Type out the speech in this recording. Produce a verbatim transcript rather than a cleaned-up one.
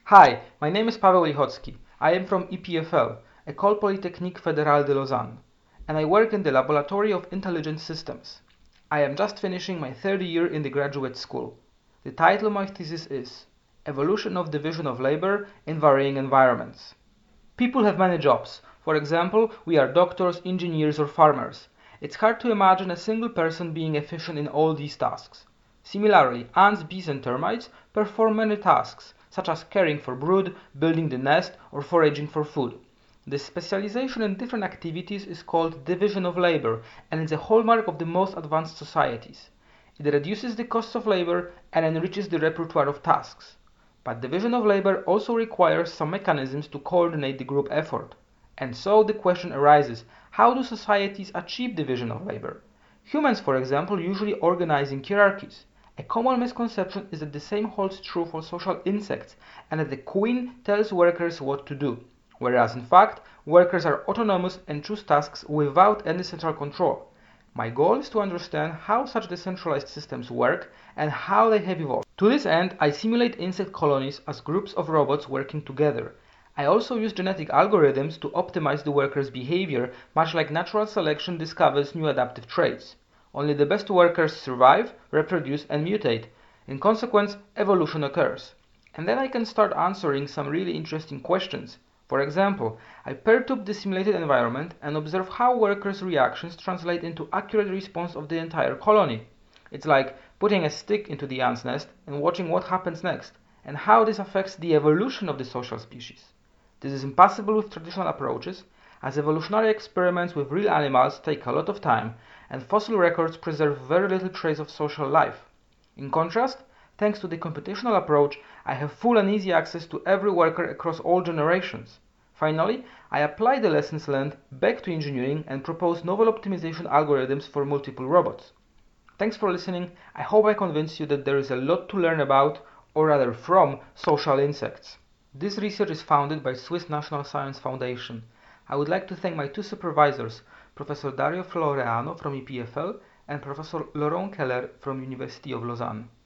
Hi, my name is Paweł Lichocki. I am from E P F L, École Polytechnique Fédérale de Lausanne, and I work in the Laboratory of Intelligent Systems. I am just finishing my third year in the graduate school. The title of my thesis is Evolution of Division of Labor in Varying Environments. People have many jobs. For example, we are doctors, engineers, or farmers. It's hard to imagine a single person being efficient in all these tasks. Similarly, ants, bees, and termites perform many tasks, such as caring for brood, building the nest, or foraging for food. This specialization in different activities is called division of labor, and is a hallmark of the most advanced societies. It reduces the cost of labor and enriches the repertoire of tasks. But division of labor also requires some mechanisms to coordinate the group effort. And so the question arises, how do societies achieve division of labor? Humans, for example, usually organize in hierarchies. A common misconception is that the same holds true for social insects, and that the queen tells workers what to do, whereas in fact, workers are autonomous and choose tasks without any central control. My goal is to understand how such decentralized systems work and how they have evolved. To this end, I simulate insect colonies as groups of robots working together. I also use genetic algorithms to optimize the workers' behavior, much like natural selection discovers new adaptive traits. Only the best workers survive, reproduce, and mutate. In consequence, evolution occurs. And then I can start answering some really interesting questions. For example, I perturb the simulated environment and observe how workers' reactions translate into accurate response of the entire colony. It's like putting a stick into the ant's nest and watching what happens next, and how this affects the evolution of the social species. This is impossible with traditional approaches, as evolutionary experiments with real animals take a lot of time, and fossil records preserve very little trace of social life. In contrast, thanks to the computational approach, I have full and easy access to every worker across all generations. Finally, I apply the lessons learned back to engineering and propose novel optimization algorithms for multiple robots. Thanks for listening. I hope I convinced you that there is a lot to learn about, or rather from, social insects. This research is funded by Swiss National Science Foundation. I would like to thank my two supervisors, Professor Dario Floreano from E P F L and Professor Laurent Keller from University of Lausanne.